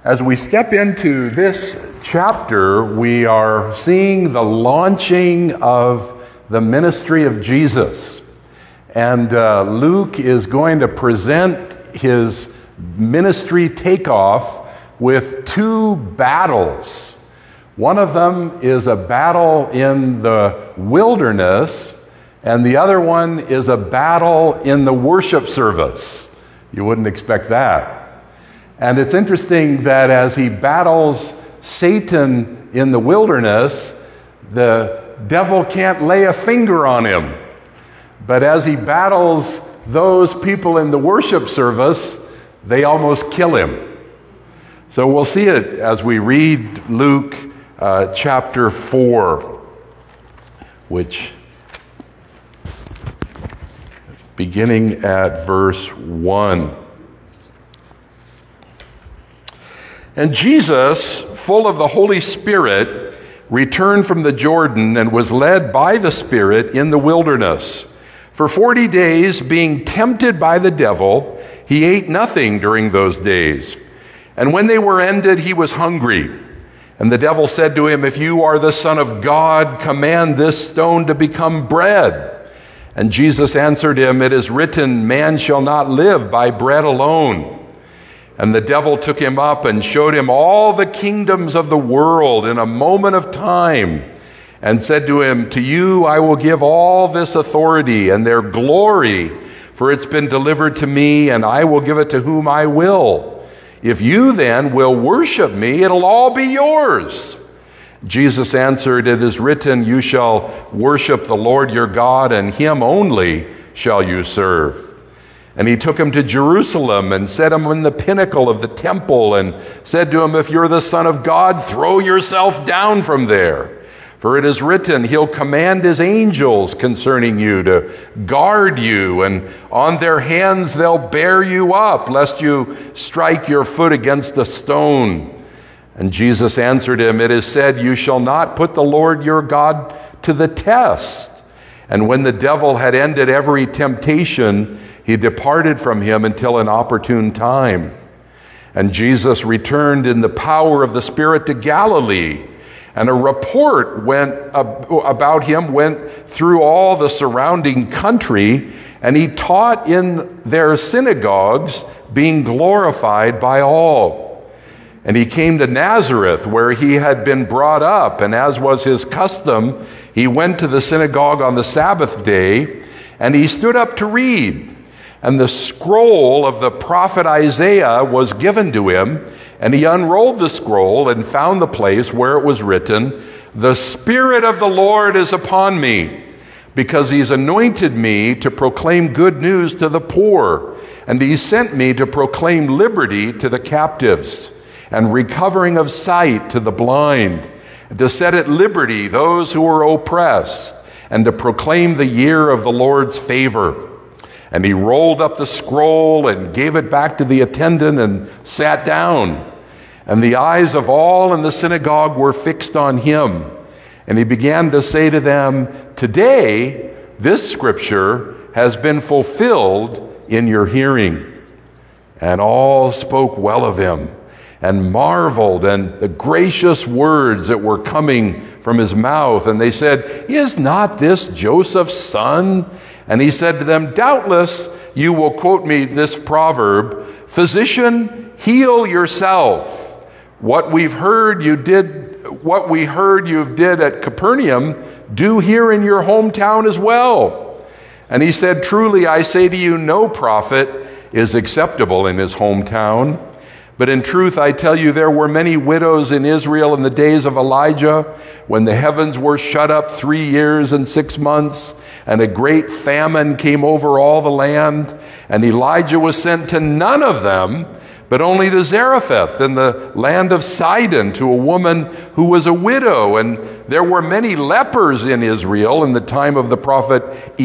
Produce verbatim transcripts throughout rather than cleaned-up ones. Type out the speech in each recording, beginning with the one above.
As we step into this chapter, we are seeing the launching of the ministry of Jesus. And uh, Luke is going to present his ministry takeoff with two battles. One of them is a battle in the wilderness, and the other one is a battle in the worship service. You wouldn't expect that. And it's interesting that as he battles Satan in the wilderness, the devil can't lay a finger on him. But as he battles those people in the worship service, they almost kill him. So we'll see it as we read Luke uh, chapter four, which, beginning at verse one. And Jesus, full of the Holy Spirit, returned from the Jordan and was led by the Spirit in the wilderness. For forty days, being tempted by the devil, he ate nothing during those days. And when they were ended, he was hungry. And the devil said to him, "If you are the Son of God, command this stone to become bread." And Jesus answered him, "It is written, man shall not live by bread alone." And the devil took him up and showed him all the kingdoms of the world in a moment of time, and said to him, "To you I will give all this authority and their glory, for it's been delivered to me, and I will give it to whom I will. If you then will worship me, it'll all be yours." Jesus answered, "It is written, you shall worship the Lord your God, and him only shall you serve." And he took him to Jerusalem and set him in the pinnacle of the temple and said to him, "If you're the Son of God, throw yourself down from there. For it is written, he'll command his angels concerning you to guard you, and on their hands they'll bear you up, lest you strike your foot against a stone." And Jesus answered him, "It is said, you shall not put the Lord your God to the test." And when the devil had ended every temptation, he departed from him until an opportune time. And Jesus returned in the power of the Spirit to Galilee, and a report went about him went through all the surrounding country, and he taught in their synagogues, being glorified by all. And he came to Nazareth, where he had been brought up, and as was his custom, he went to the synagogue on the Sabbath day, and he stood up to read. And the scroll of the prophet Isaiah was given to him, and he unrolled the scroll and found the place where it was written, "The Spirit of the Lord is upon me, because he's anointed me to proclaim good news to the poor, and he sent me to proclaim liberty to the captives, and recovering of sight to the blind, and to set at liberty those who are oppressed, and to proclaim the year of the Lord's favor." And he rolled up the scroll and gave it back to the attendant and sat down. And the eyes of all in the synagogue were fixed on him. And he began to say to them, "Today this scripture has been fulfilled in your hearing." And all spoke well of him, and marveled at the gracious words that were coming from his mouth. And they said, "Is not this Joseph's son?" And he said to them, "Doubtless you will quote me this proverb, 'Physician, heal yourself. What we've heard you did, what we heard you did at Capernaum, do here in your hometown as well.' And he said, 'Truly I say to you, no prophet is acceptable in his hometown. But in truth, I tell you, there were many widows in Israel in the days of Elijah, when the heavens were shut up three years and six months, and a great famine came over all the land. And Elijah was sent to none of them, but only to Zarephath in the land of Sidon, to a woman who was a widow. And there were many lepers in Israel in the time of the prophet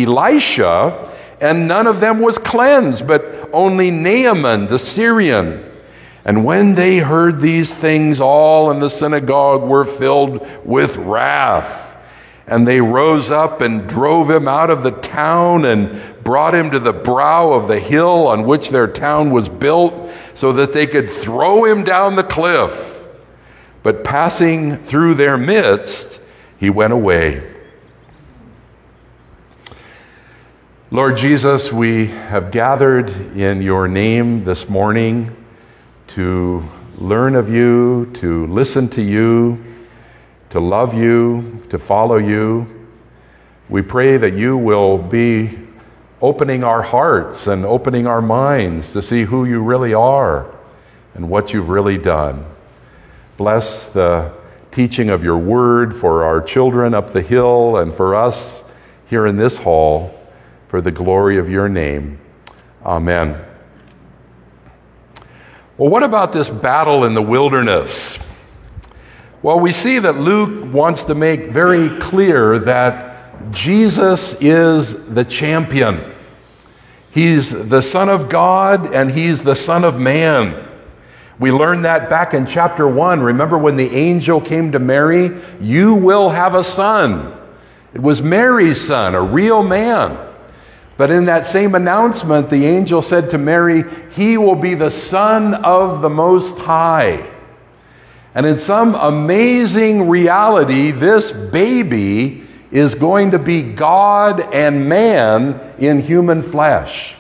Elisha, and none of them was cleansed, but only Naaman the Syrian. And when they heard these things, all in the synagogue were filled with wrath. And they rose up and drove him out of the town and brought him to the brow of the hill on which their town was built so that they could throw him down the cliff. But passing through their midst, he went away. Lord Jesus, we have gathered in your name this morning to learn of you, to listen to you, to love you, to follow you. We pray that you will be opening our hearts and opening our minds to see who you really are and what you've really done. Bless the teaching of your word for our children up the hill and for us here in this hall, for the glory of your name. Amen. Well, what about this battle in the wilderness? Well, we see that Luke wants to make very clear that Jesus is the champion. He's the Son of God and he's the Son of Man. We learned that back in chapter one. Remember when the angel came to Mary? You will have a son. It was Mary's son, a real man. But in that same announcement, the angel said to Mary, he will be the Son of the Most High. And in some amazing reality, this baby is going to be God and man in human flesh.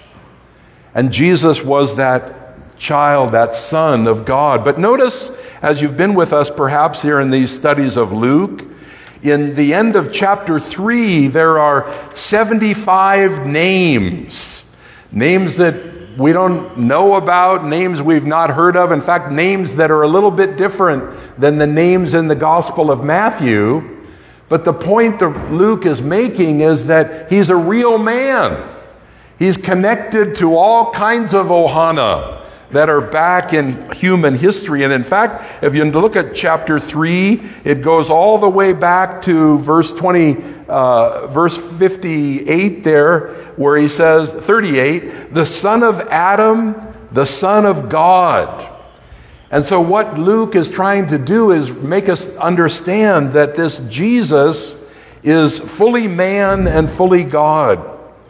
And Jesus was that child, that Son of God. But notice, as you've been with us perhaps here in these studies of Luke, in the end of chapter three, there are seventy-five names. Names that we don't know about, names we've not heard of. In fact, names that are a little bit different than the names in the Gospel of Matthew. But the point that Luke is making is that he's a real man. He's connected to all kinds of Ohana that are back in human history. And in fact, if you look at chapter three, it goes all the way back to verse twenty, uh, verse fifty-eight there, where he says, thirty-eight, the son of Adam, the son of God. And so what Luke is trying to do is make us understand that this Jesus is fully man and fully God.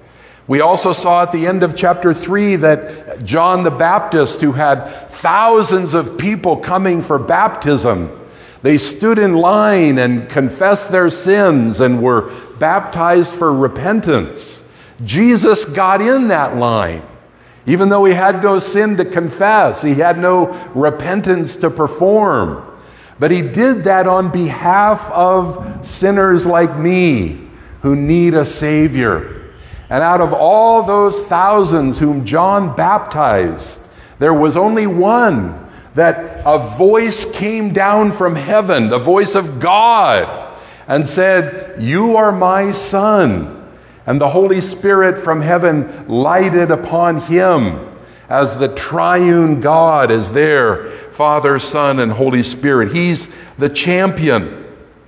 We also saw at the end of chapter three that John the Baptist, who had thousands of people coming for baptism, they stood in line and confessed their sins and were baptized for repentance. Jesus got in that line. Even though he had no sin to confess, he had no repentance to perform. But he did that on behalf of sinners like me who need a Savior. And out of all those thousands whom John baptized, there was only one that a voice came down from heaven, the voice of God, and said, you are my son. And the Holy Spirit from heaven lighted upon him as the triune God is there, Father, Son, and Holy Spirit. He's the champion.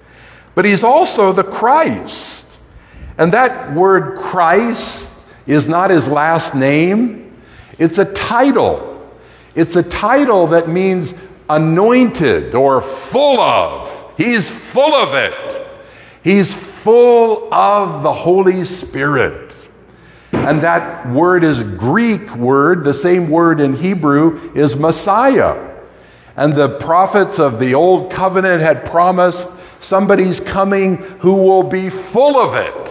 But he's also the Christ. And that word Christ is not his last name. It's a title. It's a title that means anointed or full of. He's full of it. He's full of the Holy Spirit. And that word is Greek word. The same word in Hebrew is Messiah. And the prophets of the Old Covenant had promised somebody's coming who will be full of it.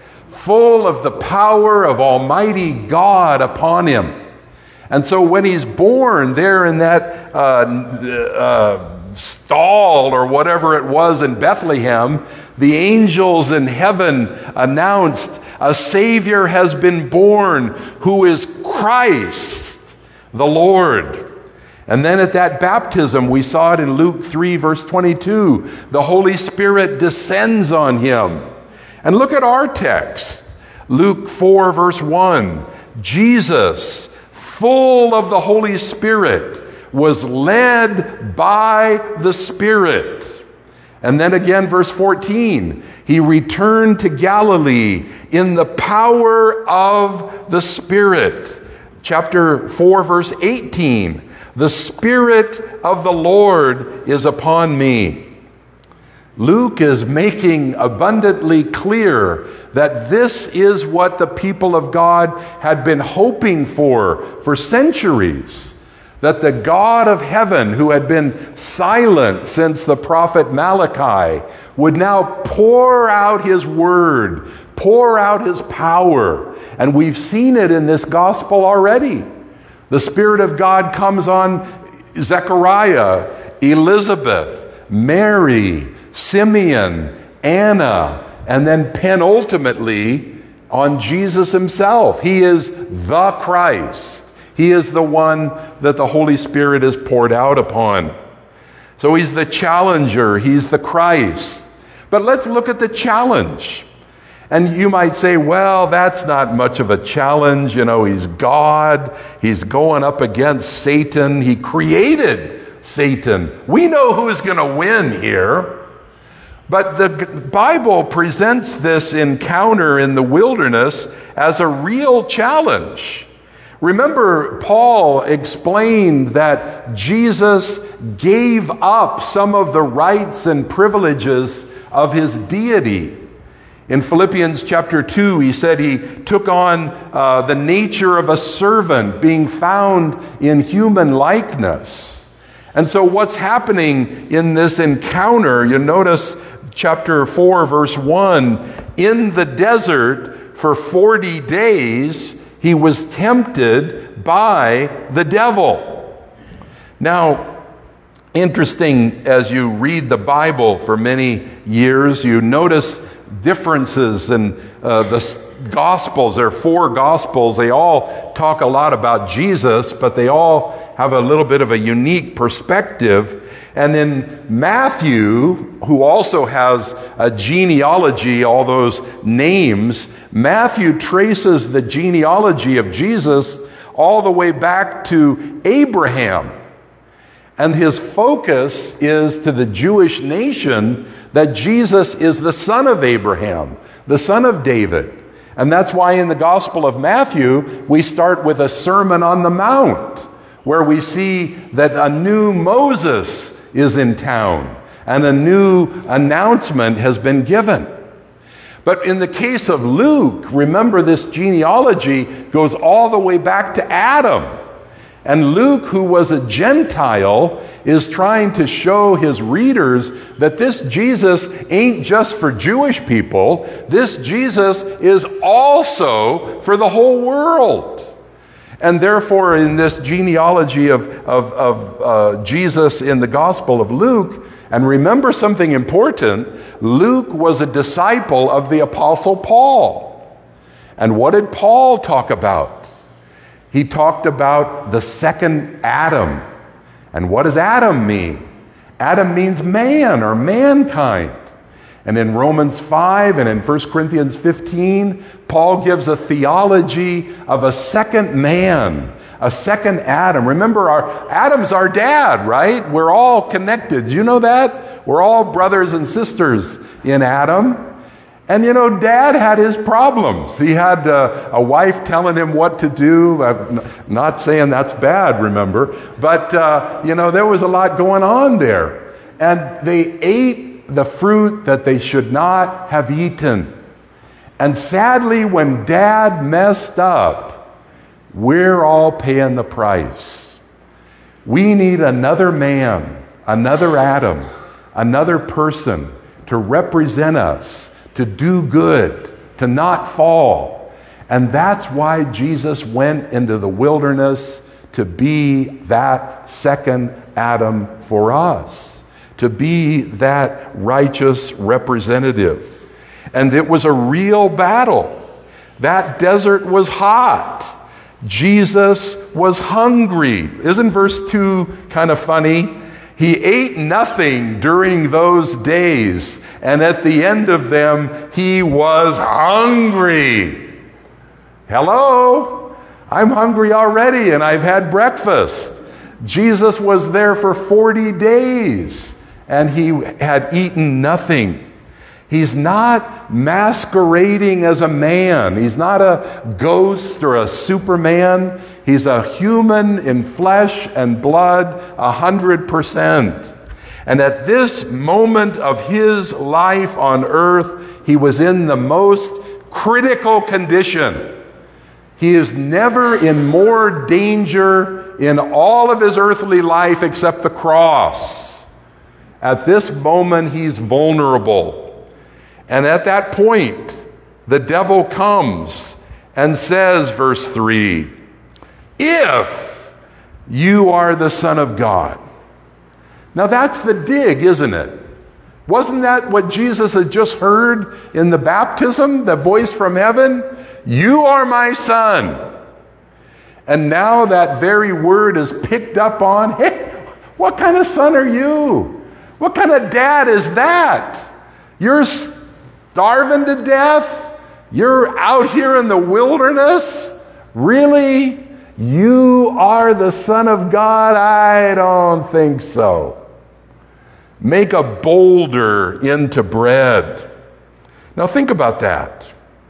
Full of the power of Almighty God upon him. And so when he's born there in that uh, uh, stall or whatever it was in Bethlehem, the angels in heaven announced a Savior has been born who is Christ the Lord. And then at that baptism, we saw it in Luke three, verse twenty-two, the Holy Spirit descends on him. And look at our text, Luke four, verse one. Jesus, full of the Holy Spirit, was led by the Spirit. And then again, verse fourteen, he returned to Galilee in the power of the Spirit. Chapter four, verse eighteen, the Spirit of the Lord is upon me. Luke is making abundantly clear that this is what the people of God had been hoping for for centuries. That the God of heaven, who had been silent since the prophet Malachi, would now pour out his word, pour out his power. And we've seen it in this gospel already. The Spirit of God comes on Zechariah, Elizabeth, Mary, Simeon, Anna, and then penultimately on Jesus himself. He is the Christ. He is the one that the Holy Spirit is poured out upon. So he's the challenger. He's the Christ. But let's look at the challenge. And you might say, well, that's not much of a challenge. You know, he's God. He's going up against Satan. He created Satan. We know who's going to win here. But the Bible presents this encounter in the wilderness as a real challenge. Remember, Paul explained that Jesus gave up some of the rights and privileges of his deity. In Philippians chapter two, he said he took on uh, the nature of a servant, being found in human likeness. And so what's happening in this encounter, you notice chapter four, verse one, in the desert for forty days, he was tempted by the devil. Now, interesting, as you read the Bible for many years, you notice differences in uh, the Gospels. There are four Gospels. They all talk a lot about Jesus, but they all have a little bit of a unique perspective. And in Matthew, who also has a genealogy, all those names, Matthew traces the genealogy of Jesus all the way back to Abraham. And his focus is to the Jewish nation that Jesus is the son of Abraham, the son of David. And that's why in the Gospel of Matthew, we start with a Sermon on the Mount, where we see that a new Moses is in town and a new announcement has been given. But in the case of Luke, remember this genealogy goes all the way back to Adam. And Luke, who was a Gentile, is trying to show his readers that this Jesus ain't just for Jewish people. This Jesus is also for the whole world. And therefore, in this genealogy of, of, of uh, Jesus in the Gospel of Luke, and remember something important, Luke was a disciple of the Apostle Paul. And what did Paul talk about? He talked about the second Adam. And what does Adam mean? Adam means man or mankind. And in Romans five and in First Corinthians fifteen, Paul gives a theology of a second man, a second Adam. Remember, our Adam's our dad, right? We're all connected. Do you know that? We're all brothers and sisters in Adam. And you know, Dad had his problems. He had uh, a wife telling him what to do. I'm not saying that's bad, remember. But, uh, you know, there was a lot going on there. And they ate the fruit that they should not have eaten. And sadly, when Dad messed up, we're all paying the price. We need another man, another Adam, another person to represent us, to do good, to not fall. And that's why Jesus went into the wilderness, to be that second Adam for us, to be that righteous representative. And it was a real battle. That desert was hot. Jesus was hungry. Isn't verse two kind of funny? He ate nothing during those days, and at the end of them, he was hungry. Hello? I'm hungry already, and I've had breakfast. Jesus was there for forty days, and he had eaten nothing. He's not masquerading as a man. He's not a ghost or a Superman. He's a human in flesh and blood, a hundred percent. And at this moment of his life on earth, he was in the most critical condition. He is never in more danger in all of his earthly life except the cross. At this moment, he's vulnerable. And at that point, the devil comes and says, verse three, if you are the Son of God. Now that's the dig, isn't it? Wasn't that what Jesus had just heard in the baptism, the voice from heaven? You are my son. And now that very word is picked up on. Hey, what kind of son are you? What kind of dad is that? You're starving to death? You're out here in the wilderness? Really? You are the Son of God? I don't think so. Make a boulder into bread. Now think about that.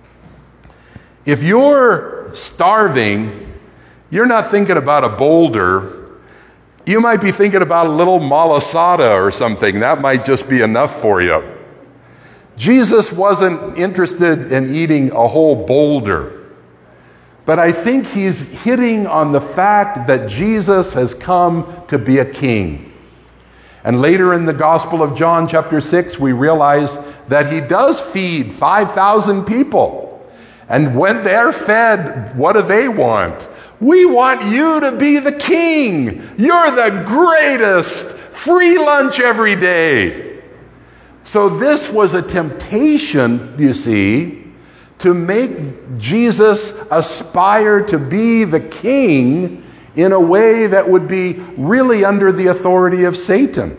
If you're starving, you're not thinking about a boulder. You might be thinking about a little malasada or something. That might just be enough for you. Jesus wasn't interested in eating a whole boulder. But I think he's hitting on the fact that Jesus has come to be a king. And later in the Gospel of John, chapter six, we realize that he does feed five thousand people. And when they're fed, what do they want? We want you to be the king. You're the greatest. Free lunch every day. So this was a temptation, you see, to make Jesus aspire to be the king in a way that would be really under the authority of Satan.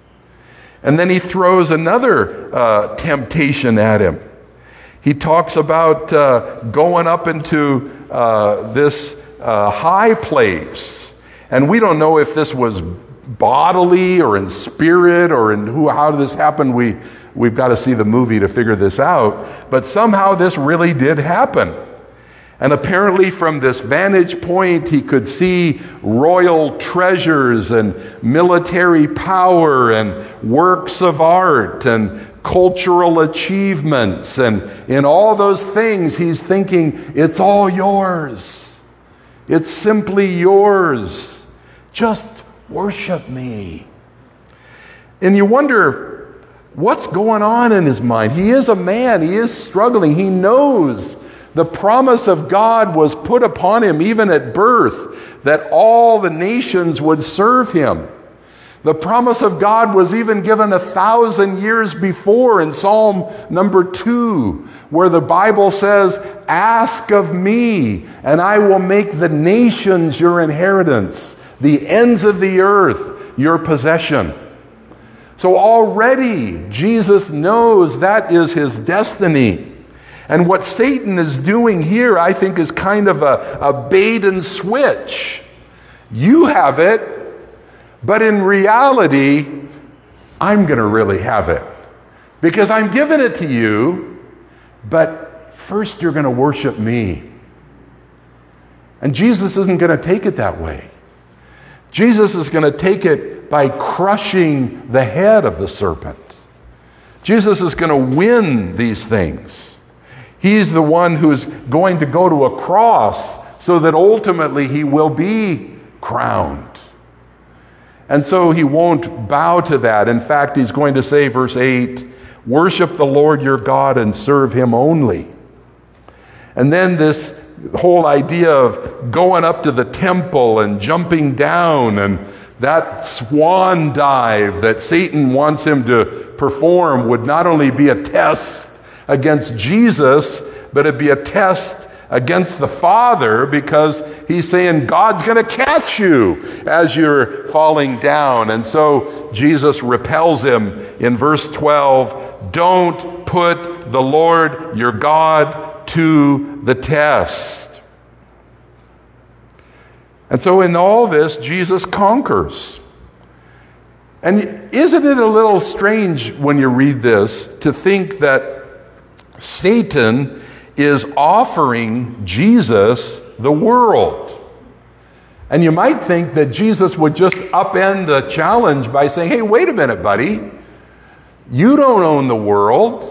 And then he throws another uh, temptation at him. He talks about uh, going up into uh, this uh, high place. And we don't know if this was bodily or in spirit or in who, how this happened. We, we've got to see the movie to figure this out. But somehow this really did happen. And apparently from this vantage point, he could see royal treasures and military power and works of art and cultural achievements. And in all those things, he's thinking, it's all yours. It's simply yours. Just worship me. And you wonder, what's going on in his mind? He is a man. He is struggling. He knows the promise of God was put upon him even at birth, that all the nations would serve him. The promise of God was even given a thousand years before in Psalm number two, where the Bible says, ask of me, and I will make the nations your inheritance, the ends of the earth your possession. So already Jesus knows that is his destiny. And what Satan is doing here, I think, is kind of a, a bait and switch. You have it, but in reality, I'm going to really have it. Because I'm giving it to you, but first you're going to worship me. And Jesus isn't going to take it that way. Jesus is going to take it by crushing the head of the serpent. Jesus is going to win these things. He's the one who's going to go to a cross so that ultimately he will be crowned. And so he won't bow to that. In fact, he's going to say, verse eight, worship the Lord your God and serve him only. And then this whole idea of going up to the temple and jumping down and that swan dive that Satan wants him to perform would not only be a test against Jesus, but it'd be a test against the Father, because he's saying God's going to catch you as you're falling down. And so Jesus repels him in verse twelve. Don't put the Lord your God to the test. And so in all this, Jesus conquers. And isn't it a little strange when you read this to think that Satan is offering Jesus the world? And you might think that Jesus would just upend the challenge by saying, hey, wait a minute, buddy. You don't own the world.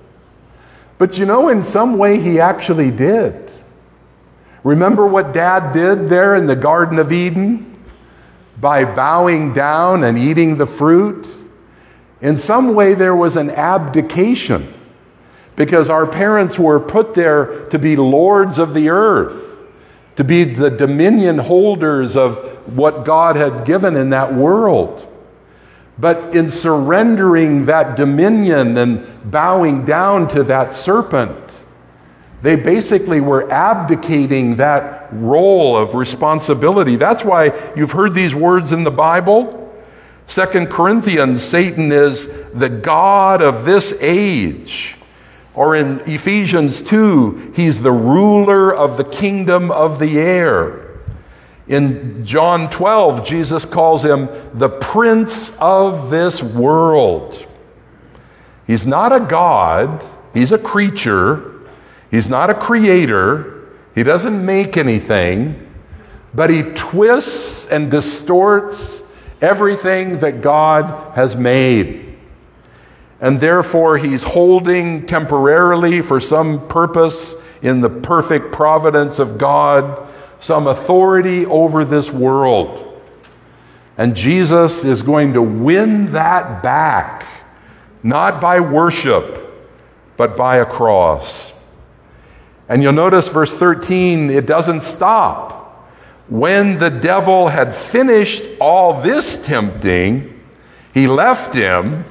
But you know, in some way, he actually did. Remember what Dad did there in the Garden of Eden? By bowing down and eating the fruit? In some way, there was an abdication, because our parents were put there to be lords of the earth, to be the dominion holders of what God had given in that world. But in surrendering that dominion and bowing down to that serpent, they basically were abdicating that role of responsibility. That's why you've heard these words in the Bible. Second Corinthians, Satan is the god of this age. Or in Ephesians two, he's the ruler of the kingdom of the air. In John twelve, Jesus calls him the prince of this world. He's not a god, he's a creature. He's not a creator. He doesn't make anything, but he twists and distorts everything that God has made. And therefore, he's holding temporarily, for some purpose in the perfect providence of God, some authority over this world. And Jesus is going to win that back, not by worship, but by a cross. And you'll notice verse thirteen, it doesn't stop. When the devil had finished all this tempting, he left him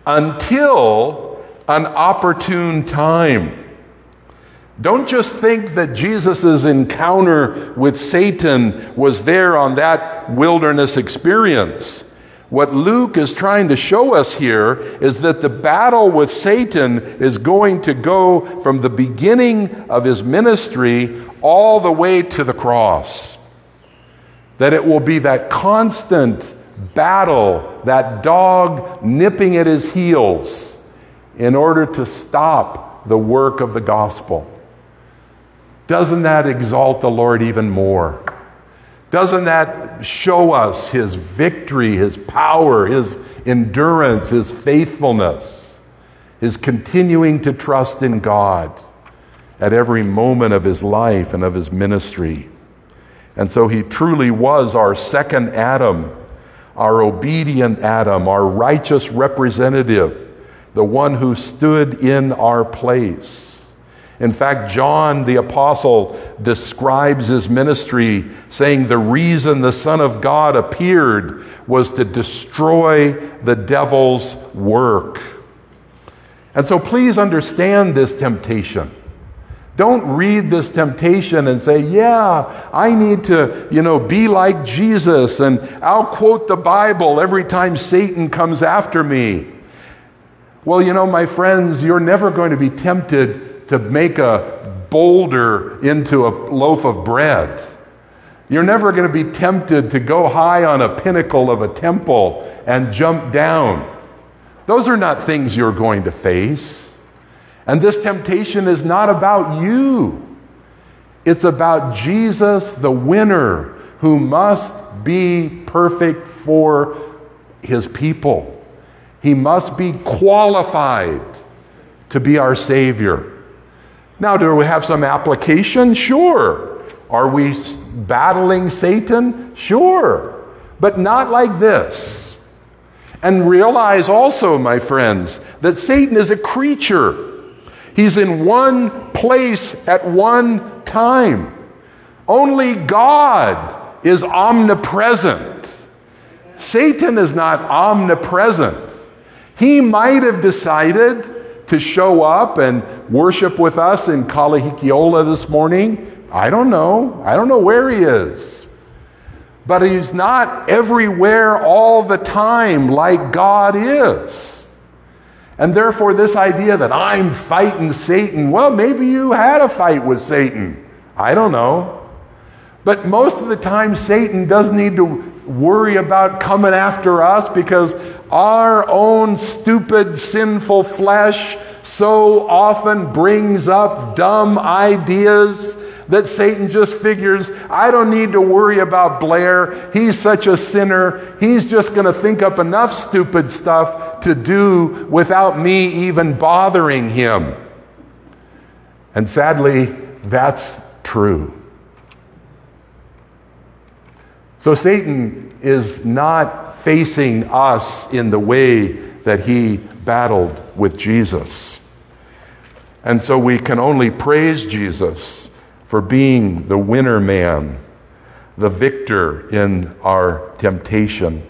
until an opportune time. Don't just think that Jesus' encounter with Satan was there on that wilderness experience. What Luke is trying to show us here is that the battle with Satan is going to go from the beginning of his ministry all the way to the cross. That it will be that constant battle, that dog nipping at his heels in order to stop the work of the gospel. Doesn't that exalt the Lord even more? Doesn't that show us his victory, his power, his endurance, his faithfulness, his continuing to trust in God at every moment of his life and of his ministry? And so he truly was our second Adam, our obedient Adam, our righteous representative, the one who stood in our place. In fact, John the Apostle describes his ministry, saying the reason the Son of God appeared was to destroy the devil's work. And so please understand this temptation. Don't read this temptation and say, yeah, I need to, you know, be like Jesus, and I'll quote the Bible every time Satan comes after me. Well, you know, my friends, you're never going to be tempted to make a boulder into a loaf of bread. You're never going to be tempted to go high on a pinnacle of a temple and jump down. Those are not things you're going to face. And this temptation is not about you. It's about Jesus, the winner, who must be perfect for his people. He must be qualified to be our Savior. Now, do we have some application? Sure. Are we battling Satan? Sure. But not like this. And realize also, my friends, that Satan is a creature. He's in one place at one time. Only God is omnipresent. Satan is not omnipresent. He might have decided to show up and worship with us in Kalahikiola this morning. I don't know. I don't know where he is. But he's not everywhere all the time like God is. And therefore this idea that I'm fighting Satan, well, maybe you had a fight with Satan. I don't know. But most of the time Satan doesn't need to worry about coming after us, because our own stupid, sinful flesh so often brings up dumb ideas that Satan just figures, I don't need to worry about Blair. He's such a sinner. He's just going to think up enough stupid stuff to do without me even bothering him. And sadly, that's true. So Satan is not facing us in the way that he battled with Jesus. And so we can only praise Jesus for being the winner man, the victor in our temptation.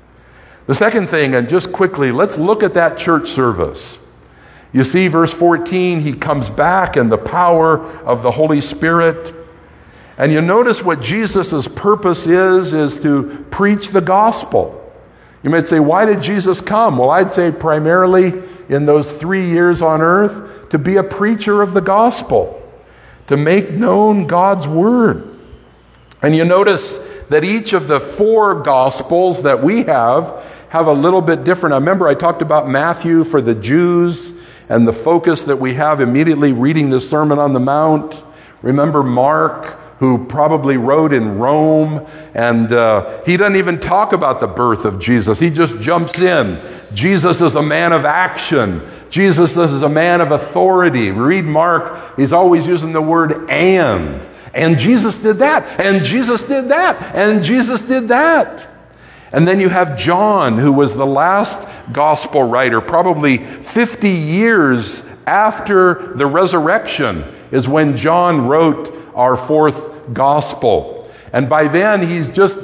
The second thing, and just quickly, let's look at that church service. You see, verse fourteen, he comes back in the power of the Holy Spirit. And you notice what Jesus' purpose is, is to preach the gospel. You might say, why did Jesus come? Well, I'd say primarily in those three years on earth to be a preacher of the gospel, to make known God's word. And you notice that each of the four gospels that we have have a little bit different. I remember I talked about Matthew for the Jews and the focus that we have immediately reading the Sermon on the Mount. Remember Mark, who probably wrote in Rome, and uh, he doesn't even talk about the birth of Jesus. He just jumps in. Jesus is a man of action. Jesus is a man of authority. Read Mark, he's always using the word and. And Jesus did that, and Jesus did that, and Jesus did that. And then you have John, who was the last gospel writer, probably fifty years after the resurrection is when John wrote our fourth gospel. And by then, he's just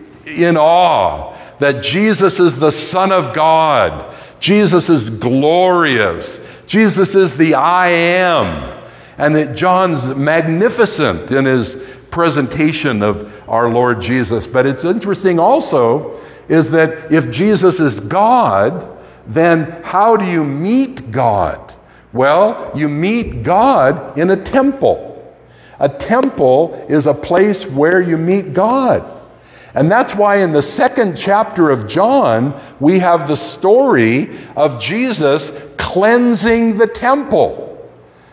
in awe that Jesus is the Son of God. Jesus is glorious. Jesus is the I am. And that John's magnificent in his presentation of our Lord Jesus. But it's interesting also is that if Jesus is God, then how do you meet God? Well, you meet God in a temple. A temple is a place where you meet God. And that's why in the second chapter of John, we have the story of Jesus cleansing the temple.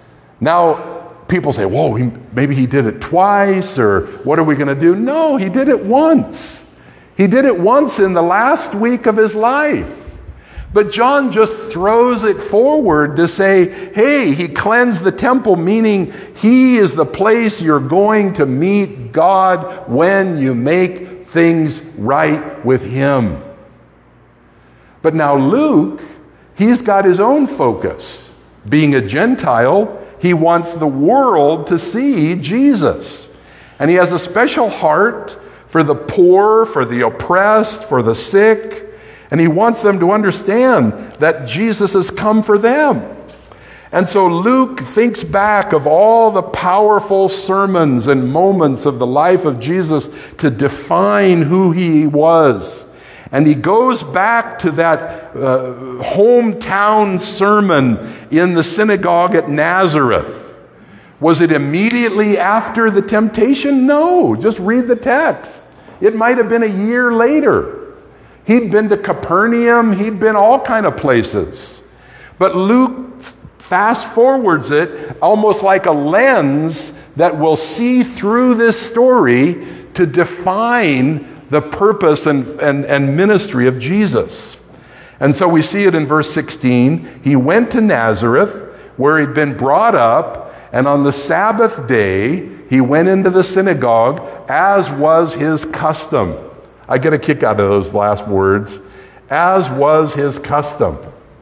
Now, people say, whoa, he, maybe he did it twice, or what are we going to do? No, he did it once. He did it once in the last week of his life. But John just throws it forward to say, hey, he cleansed the temple, meaning he is the place you're going to meet God when you make things right with him. But now Luke, he's got his own focus. Being a Gentile, he wants the world to see Jesus. And he has a special heart for the poor, for the oppressed, for the sick. And he wants them to understand that Jesus has come for them. And so Luke thinks back of all the powerful sermons and moments of the life of Jesus to define who he was. And he goes back to that uh, hometown sermon in the synagogue at Nazareth. Was it immediately after the temptation? No, just read the text. It might have been a year later. He'd been to Capernaum, he'd been all kind of places. But Luke fast forwards it almost like a lens that will see through this story to define the purpose and, and, and ministry of Jesus. And so we see it in verse sixteen. He went to Nazareth, where he'd been brought up, and on the Sabbath day, he went into the synagogue, as was his custom. I get a kick out of those last words. As was his custom.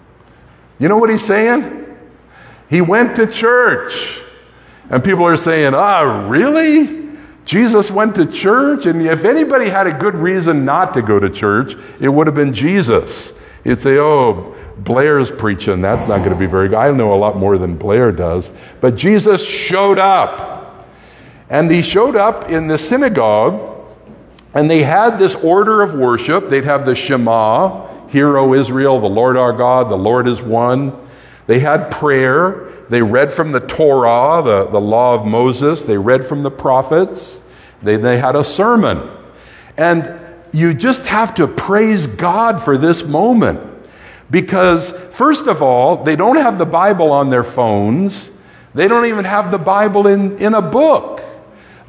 You know what he's saying? He went to church. And people are saying, ah, really? Jesus went to church? And if anybody had a good reason not to go to church, it would have been Jesus. He'd say, oh, Blair's preaching. That's not going to be very good. I know a lot more than Blair does. But Jesus showed up. And he showed up in the synagogue. And they had this order of worship. They'd have the Shema, Hear, O Israel, the Lord our God, the Lord is one. They had prayer. They read from the Torah, the, the law of Moses. They read from the prophets. They, they had a sermon. And you just have to praise God for this moment. Because, first of all, they don't have the Bible on their phones. They don't even have the Bible in, in a book.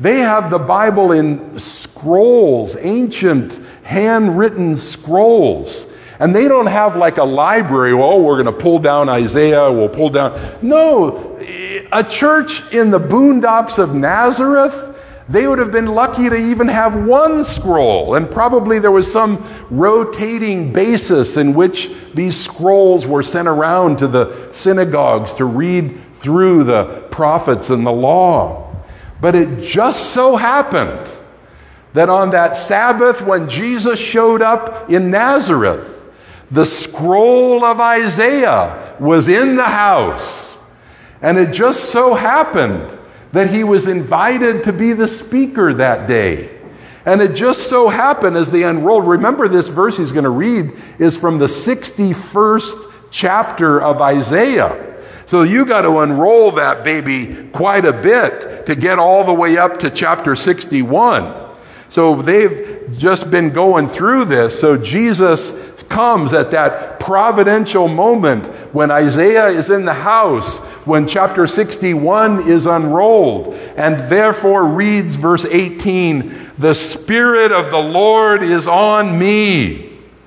They have the Bible in scrolls, ancient handwritten scrolls. And they don't have like a library, well, we're going to pull down Isaiah, we'll pull down. No, a church in the boondocks of Nazareth, they would have been lucky to even have one scroll. And probably there was some rotating basis in which these scrolls were sent around to the synagogues to read through the prophets and the law. But it just so happened that on that Sabbath when Jesus showed up in Nazareth, the scroll of Isaiah was in the house. And it just so happened that he was invited to be the speaker that day. And it just so happened as they unrolled, remember this verse he's going to read is from the sixty-first chapter of Isaiah. So you got to unroll that baby quite a bit to get all the way up to chapter sixty-one. So they've just been going through this. So Jesus comes at that providential moment when Isaiah is in the house, when chapter sixty-one is unrolled, and therefore reads verse eighteen, "The Spirit of the Lord is on me."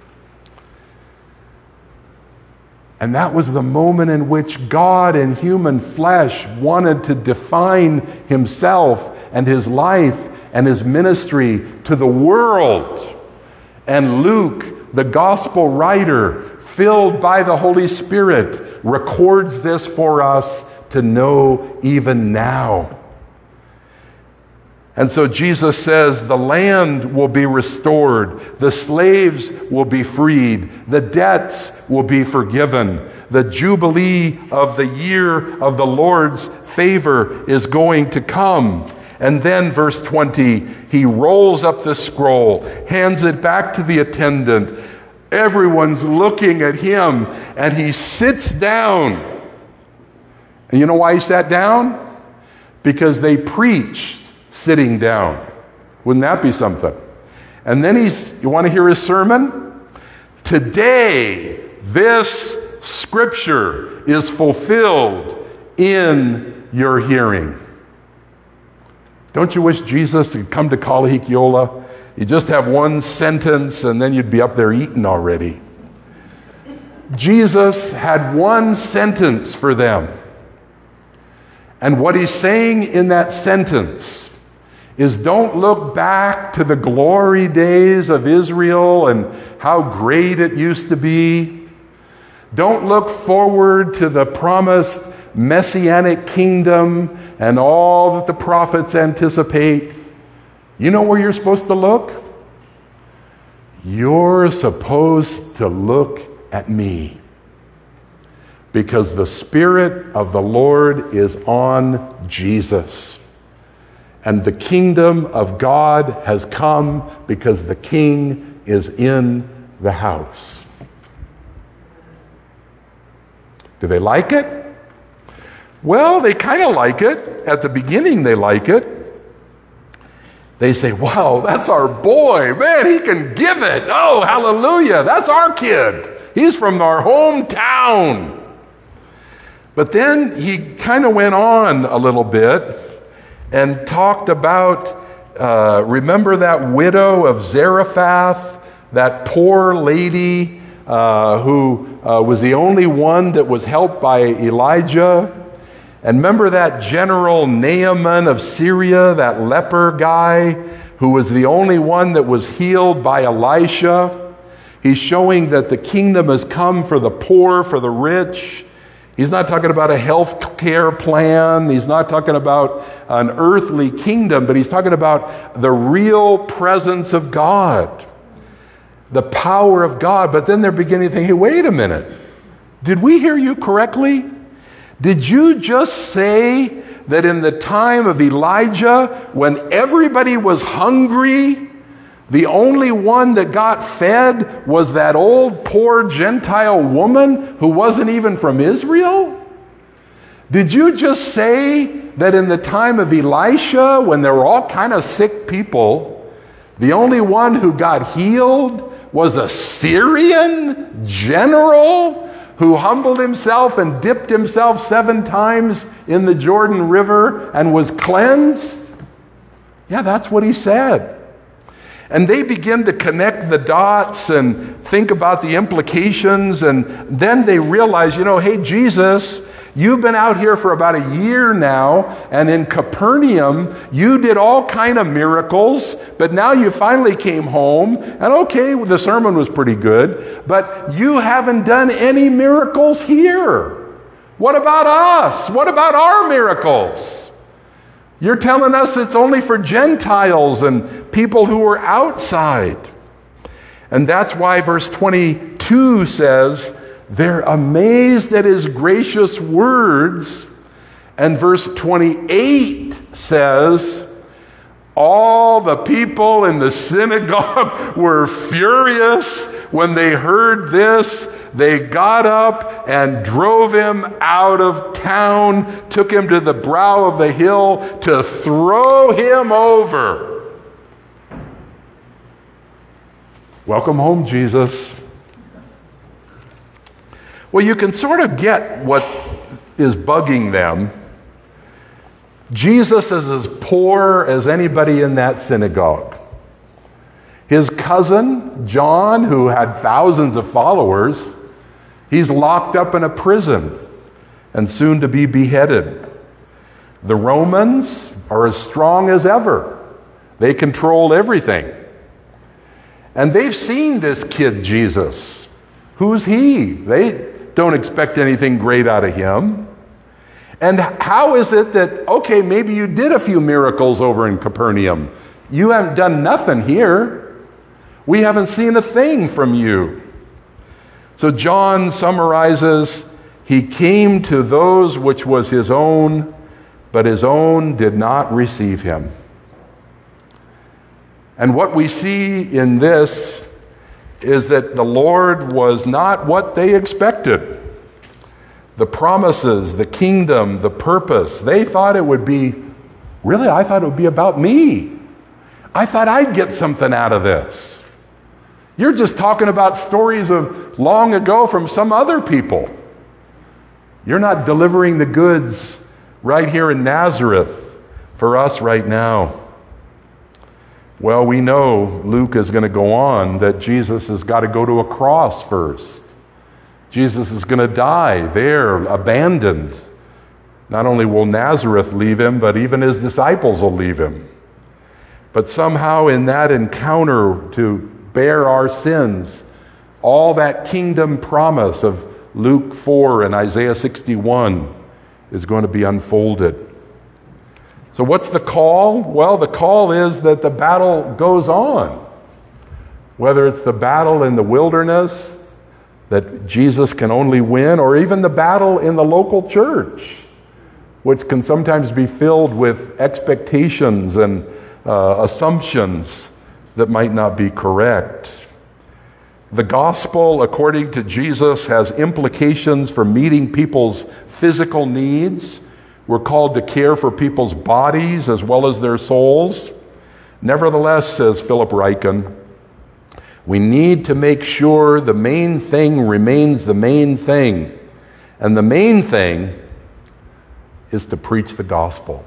And that was the moment in which God in human flesh wanted to define himself and his life and his ministry to the world. And Luke, the gospel writer, filled by the Holy Spirit, records this for us to know even now. And so Jesus says, the land will be restored, the slaves will be freed, the debts will be forgiven, the jubilee of the year of the Lord's favor is going to come. And then verse twenty, he rolls up the scroll, hands it back to the attendant. Everyone's looking at him, and he sits down. And you know why he sat down? Because they preached sitting down. Wouldn't that be something? And then he's, you want to hear his sermon? Today, this scripture is fulfilled in your hearing. Don't you wish Jesus had come to Kalahikiola? You just have one sentence and then you'd be up there eating already. Jesus had one sentence for them. And what he's saying in that sentence is, don't look back to the glory days of Israel and how great it used to be. Don't look forward to the promised messianic kingdom and all that the prophets anticipate. You know where you're supposed to look? You're supposed to look at me. Because the Spirit of the Lord is on Jesus. And the kingdom of God has come because the King is in the house. Do they like it? Well, they kind of like it. At the beginning, they like it. They say, wow, that's our boy. Man, he can give it. Oh, hallelujah. That's our kid. He's from our hometown. But then he kind of went on a little bit and talked about, uh, remember that widow of Zarephath, that poor lady uh, who uh, was the only one that was helped by Elijah? And remember that general Naaman of Syria, that leper guy who was the only one that was healed by Elisha? He's showing that the kingdom has come for the poor, for the rich. He's not talking about a health care plan. He's not talking about an earthly kingdom, but he's talking about the real presence of God, the power of God. But then they're beginning to think, hey, wait a minute. Did we hear you correctly? Did you just say that in the time of Elijah, when everybody was hungry, the only one that got fed was that old poor Gentile woman who wasn't even from Israel? Did you just say that in the time of Elisha, when there were all kind of sick people, the only one who got healed was a Syrian general who humbled himself and dipped himself seven times in the Jordan River and was cleansed? Yeah, that's what he said. And they begin to connect the dots and think about the implications, and then they realize, you know, hey, Jesus, you've been out here for about a year now, and in Capernaum, you did all kind of miracles, but now you finally came home, and okay, the sermon was pretty good, but you haven't done any miracles here. What about us? What about our miracles? You're telling us it's only for Gentiles and people who are outside. And that's why verse twenty-two says, they're amazed at his gracious words. And verse twenty-eight says, all the people in the synagogue were furious when they heard this. They got up and drove him out of town, took him to the brow of the hill to throw him over. Welcome home, Jesus. Well, you can sort of get what is bugging them. Jesus is as poor as anybody in that synagogue. His cousin, John, who had thousands of followers, he's locked up in a prison and soon to be beheaded. The Romans are as strong as ever. They control everything. And they've seen this kid, Jesus. Who's he? They don't expect anything great out of him. And how is it that, okay, maybe you did a few miracles over in Capernaum. You haven't done nothing here. We haven't seen a thing from you. So John summarizes, he came to those which was his own, but his own did not receive him. And what we see in this is that the Lord was not what they expected. The promises, the kingdom, the purpose, they thought it would be, really, I thought it would be about me. I thought I'd get something out of this. You're just talking about stories of long ago from some other people. You're not delivering the goods right here in Nazareth for us right now. Well, we know Luke is going to go on that Jesus has got to go to a cross first. Jesus is going to die there, abandoned. Not only will Nazareth leave him, but even his disciples will leave him. But somehow in that encounter to bear our sins, all that kingdom promise of Luke four and Isaiah sixty-one is going to be unfolded. So what's the call? Well, the call is that the battle goes on. Whether it's the battle in the wilderness that Jesus can only win, or even the battle in the local church, which can sometimes be filled with expectations and uh, assumptions that might not be correct. The gospel, according to Jesus, has implications for meeting people's physical needs. We're called to care for people's bodies as well as their souls. Nevertheless, says Philip Ryken, we need to make sure the main thing remains the main thing. And the main thing is to preach the gospel.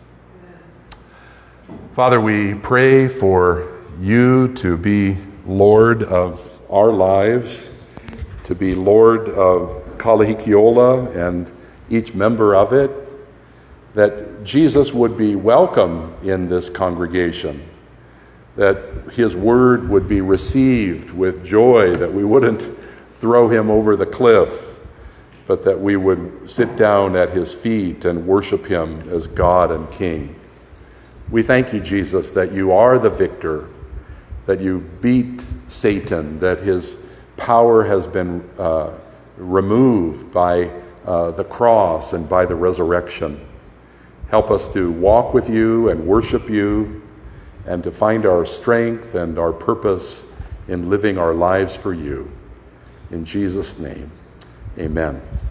Father, we pray for you to be Lord of our lives, to be Lord of Kalahikiola and each member of it, that Jesus would be welcome in this congregation, that his word would be received with joy, that we wouldn't throw him over the cliff, but that we would sit down at his feet and worship him as God and King. We thank you, Jesus, that you are the victor, that you beat Satan, that his power has been uh, removed by uh, the cross and by the resurrection. Help us to walk with you and worship you, and to find our strength and our purpose in living our lives for you. In Jesus' name, amen.